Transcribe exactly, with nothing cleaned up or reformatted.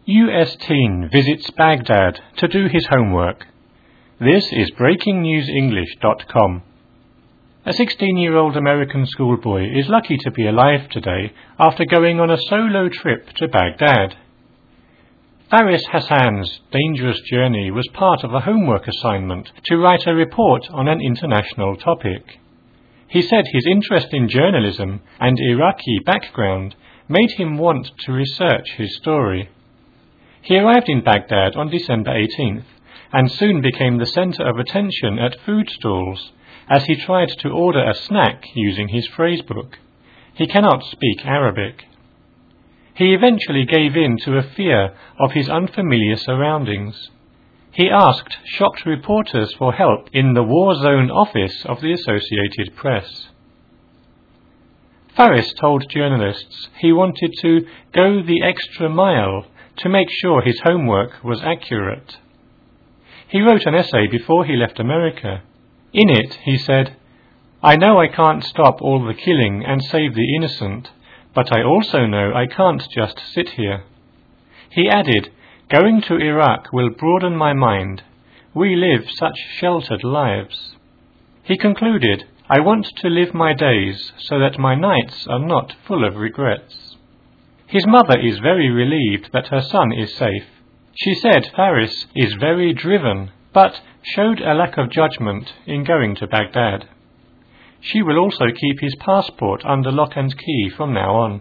U S teen visits Baghdad to do his homework. This is breaking news english dot com. A sixteen-year-old American schoolboy is lucky to be alive today after going on a solo trip to Baghdad. Faris Hassan's dangerous journey was part of a homework assignment to write a report on an international topic. He said his interest in journalism and Iraqi background made him want to research his story. He arrived in Baghdad on December eighteenth and soon became the center of attention at food stalls as he tried to order a snack using his phrasebook. He cannot speak Arabic. He eventually gave in to a fear of his unfamiliar surroundings. He asked shocked reporters for help in the war zone office of the Associated Press. Faris told journalists he wanted to go the extra mile to make sure his homework was accurate. He wrote an essay before he left America. In it, he said, "I know I can't stop all the killing and save the innocent, but I also know I can't just sit here." He added, "Going to Iraq will broaden my mind. We live such sheltered lives." He concluded, "I want to live my days so that my nights are not full of regrets." His mother is very relieved that her son is safe. She said Faris is very driven, but showed a lack of judgment in going to Baghdad. She will also keep his passport under lock and key from now on.